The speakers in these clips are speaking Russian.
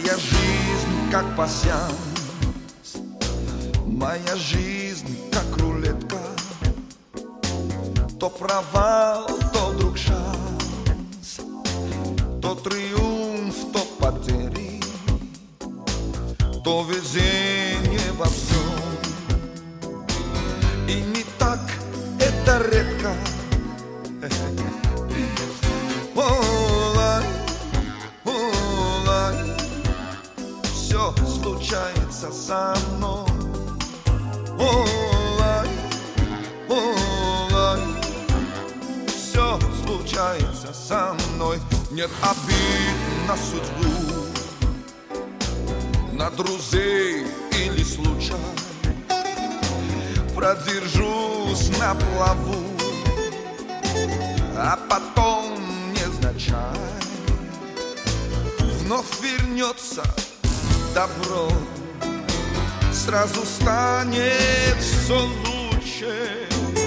Моя жизнь как пасьянс, моя жизнь как рулетка. То провал, то вдруг шанс, то триумф, то потери, то везение во всем. И не так это редко. Все случается со мной. Все случается со мной. Нет обид на судьбу, на друзей или случай. Продержусь на плаву, а потом невзначай вновь вернется добро, сразу станет все лучше.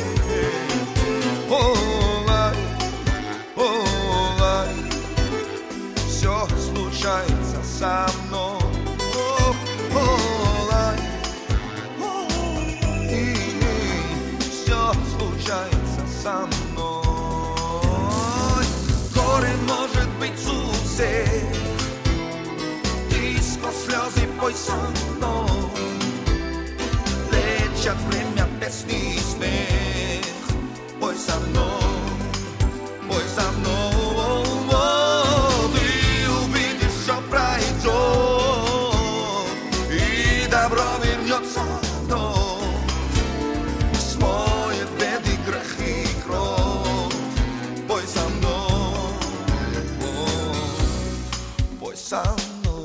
Все случается со мной. Все случается со мной. Горе может быть у всех. Ты сквозь слезы пой со мной. Лечат время песни и смех. Пой со мной, пой со мной. Ты увидишь, что пройдет, и добро вернется вновь. Смоет беды, грехи и кровь. Пой со мной, пой со мной.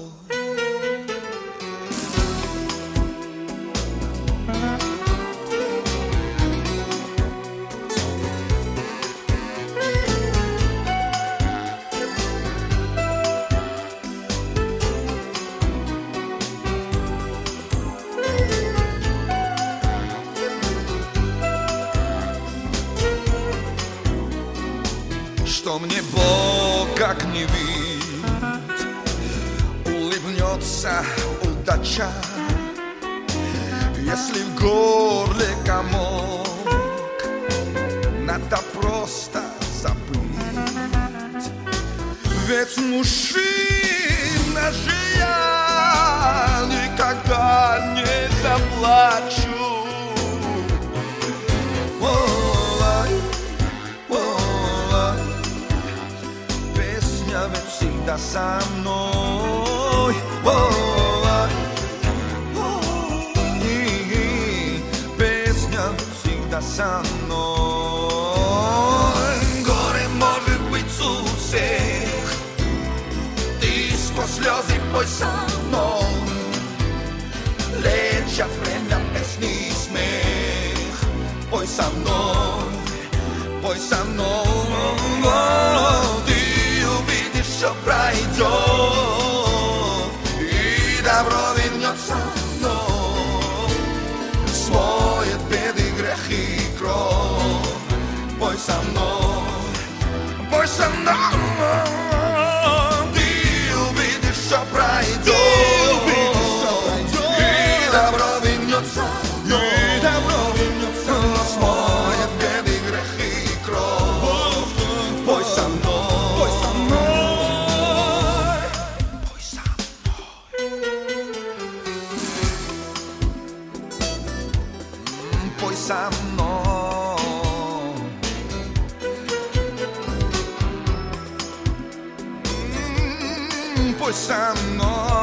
Что мне Бог как не видит, улыбнется удача. Если в горле комок, надо просто забыть. Ведь мужчина же я никогда не заплачу. Ведь всегда со мной. Песня всегда со мной. Горе может быть у всех. Ты сквозь слезы пой со мной. Лечат время песни и смех. Пой со мной, пой со мной. Все пройдет, и добро вернется вновь. Смоет беды, грехи и кровь. Пой со мной, пой со мной. Ты увидишь, что пройдет, и добро вернется вновь. Смоет беды, грехи и кровь. Пой со мной. Пой со мной, пой со мной.